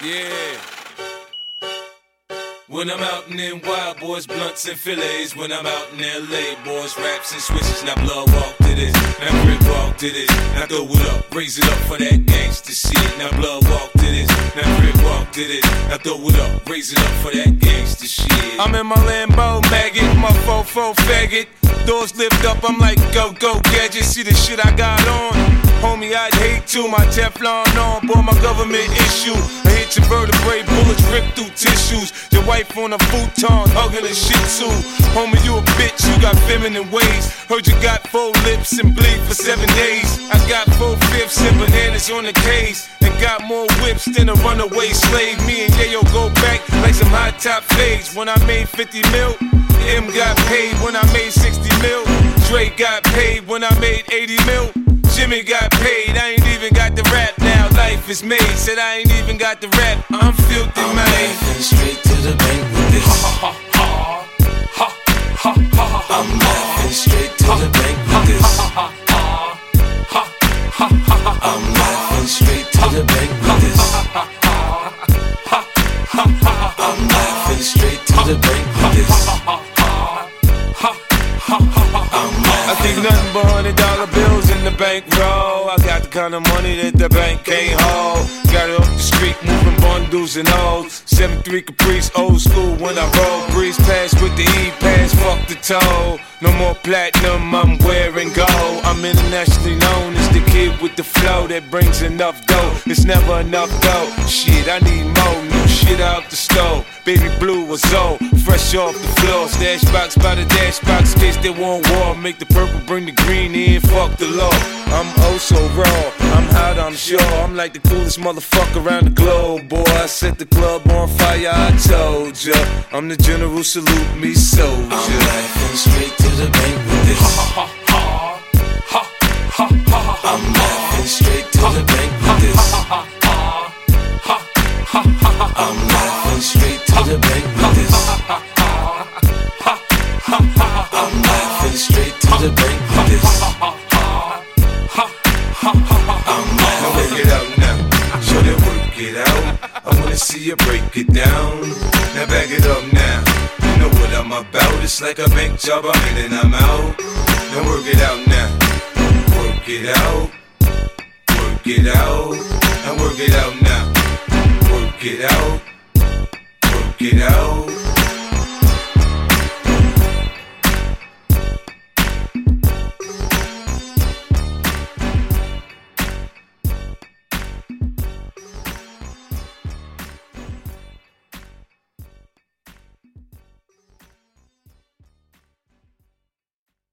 Yeah. When I'm out in them wild boys, blunts and fillets. When I'm out in LA, boys, raps and switches. Now blood walk to this, now grip walk to this. Now throw it up, raise it up for that gangsta shit. Now blood walk to this, now grip walk to this. Now throw it up, raise it up for that gangsta shit. I'm in my Lambo maggot, my fofo faggot. Doors lift up, I'm like go gadget. See the shit I got on, homie, I'd hate to. My Teflon on, boy, my government issue. I hit your vertebrae, bullets rip through tissues. Your wife on a futon, hugging a shih tzu. Homie, you a bitch, you got feminine ways. Heard you got 4 lips and bleed for 7 days. I got 4/5 and bananas on the case. And got more whips than a runaway slave. Me and Yayo go back like some high top fades. When I made 50 mil, M got paid when I made 60 mil. Dre got paid when I made 80 mil. Jimmy got paid, I ain't even got the rap now. Life is made, said I ain't even got the rap. I'm filthy, I'm man. laughing straight to the bank with this. I'm laughing straight to the bank with this. I'm laughing straight to the bank with this. I'm laughing straight to the bank with this. I think nothing but $100 bills in the bankroll. I got the kind of money that the bank can't hold. Got it off the street, moving bundles and O's. 7-3 Caprice, old school when I roll. Breeze pass with the E-pass, fuck the toll. No more platinum, I'm wearing gold. I'm internationally known as the kid with the flow that brings enough dough. It's never enough dough. Shit, I need more new shit out the stove. Baby blue was old, fresh off the floor. Stash box by the dash box, case they want war. Make the purple, bring the green in, fuck the law. I'm oh so raw, I'm hot, I'm sure. I'm like the coolest motherfucker around the globe, boy. I set the club on fire, I told ya. I'm the general, salute me, soldier. I'm laughing straight to the bank with this. I'm laughing straight to the bank with this. I'm laughing straight to the bank with this. I'm laughing straight to the bank with this. I'm Now work it out now, show that work it out. I wanna see you break it down. Now back it up now, you know what I'm about. It's like a bank job, I'm in and I'm out. Now work it out now, work it out, work it out. Now work it out now, work it out, work it out.